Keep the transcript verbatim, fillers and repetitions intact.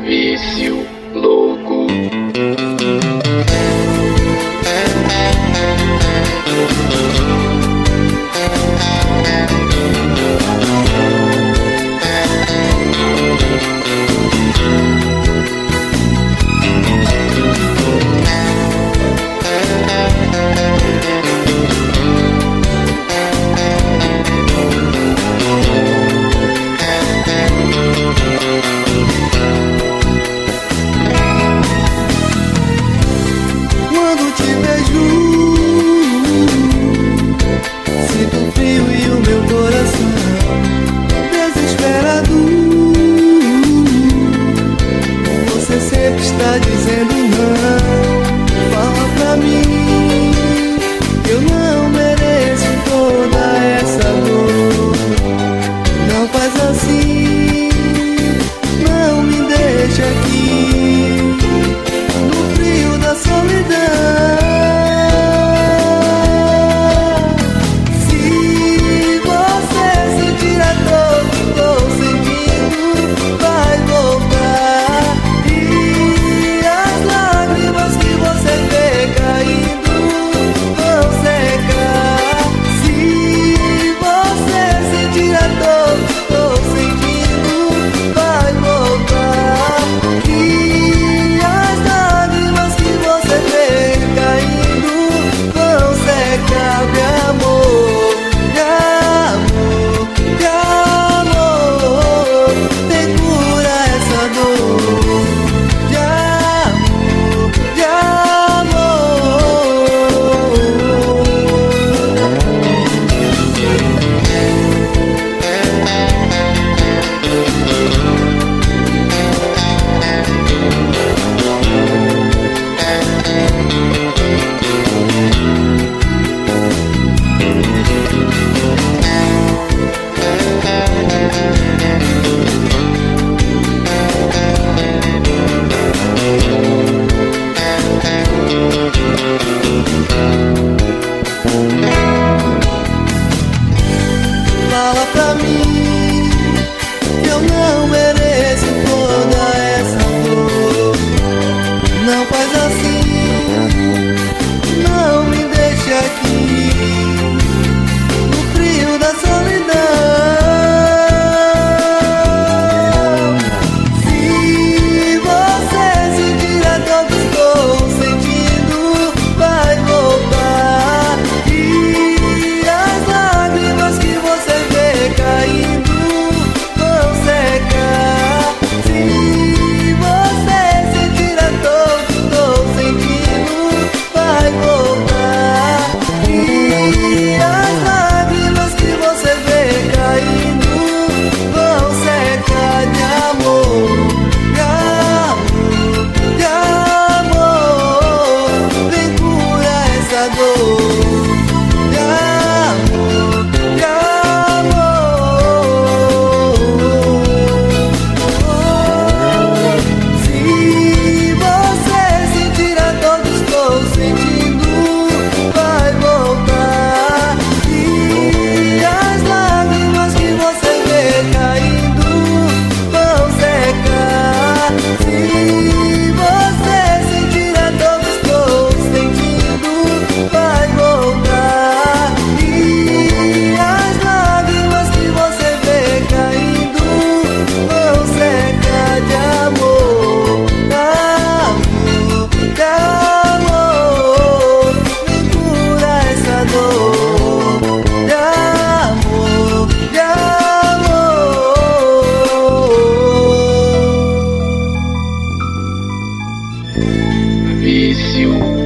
Vício louco. Está dizendo não, fala pra mim que eu não mereço toda essa dor. Não faz assim, não me deixa aqui no frio da solidão. Se você sentir a dor que estou sentindo, vai voltar. Fala pra mim que eu não mereço toda essa dor. Não faz assim, não me deixe aqui no frio da solidão. Se você sentir a dor que estou sentindo, vai voltar. E as lágrimas que você vê caindo vão secar. Se você sentir a dor que estou sentindo, vai voltar. E as lágrimas que você vê caindo vão secar de amor, de amor, de amor. Vem curar essa dor. Vício